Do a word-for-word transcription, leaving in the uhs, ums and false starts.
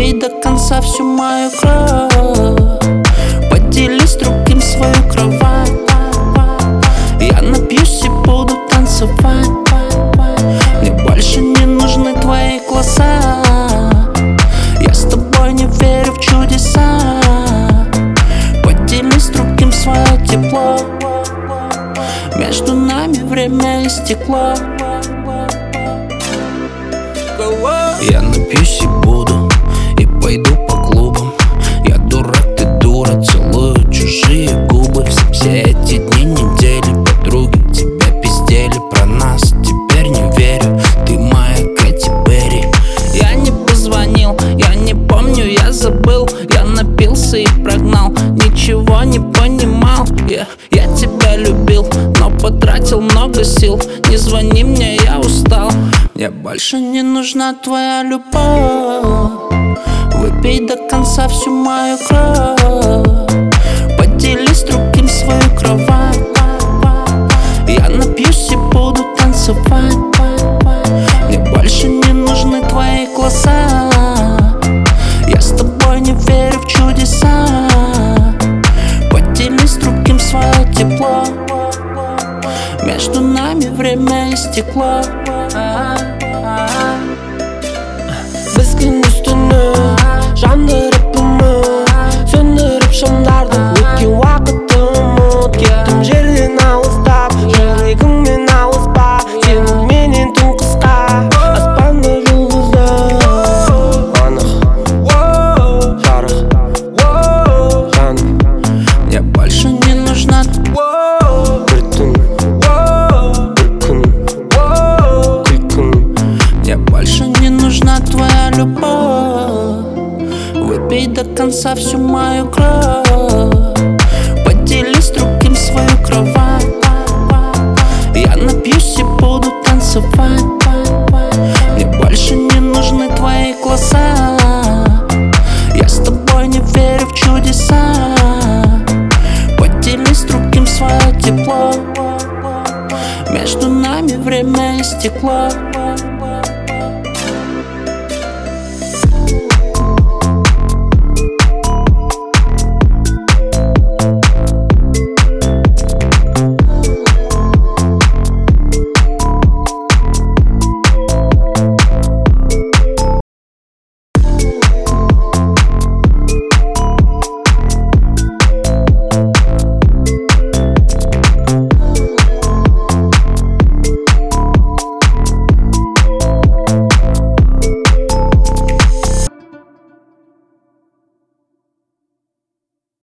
Выпей до конца всю мою кровь, поделись с другим свою кровать. Я напьюсь и буду танцевать. Мне больше не нужны твои глаза. Я с тобой не верю в чудеса. Поделись с другим свое тепло. Между нами время истекло. Я напьюсь и буду, и пойду по клубам. Я дурак, ты дура, целую чужие губы. Все, все эти дни, недели, подруги тебя пиздели про нас. Теперь не верю, ты моя Кэти Перри. Я не позвонил, я не помню, я забыл. Я напился и прогнал, ничего не понимал. Я, я тебя любил, но потратил много сил. Не звони мне, я устал. Мне больше не нужна твоя любовь. Выпей до конца всю мою кровь, поделись с другим свою кровать. Я напьюсь и буду танцевать. Мне больше не нужны твои глаза. Я с тобой не верю в чудеса. Поделись с другим свое тепло. Между нами время истекло. Біз күн үстіне жандырыппын, сөндіріп шамдарды. Өткен уақытты ұмыт, кеттім жерден алыстап. Жүрегіңмен алыспа, сенің менен түн қысқа. Аспанда жұлдыздар анық, жарық, жаным. Мне больше не нужна бір түн, бір күн, күлкің. Мне больше не нужна твоя любовь. Выпей до конца всю мою кровь, поделись с другим свою кровать. Я напьюсь и буду танцевать.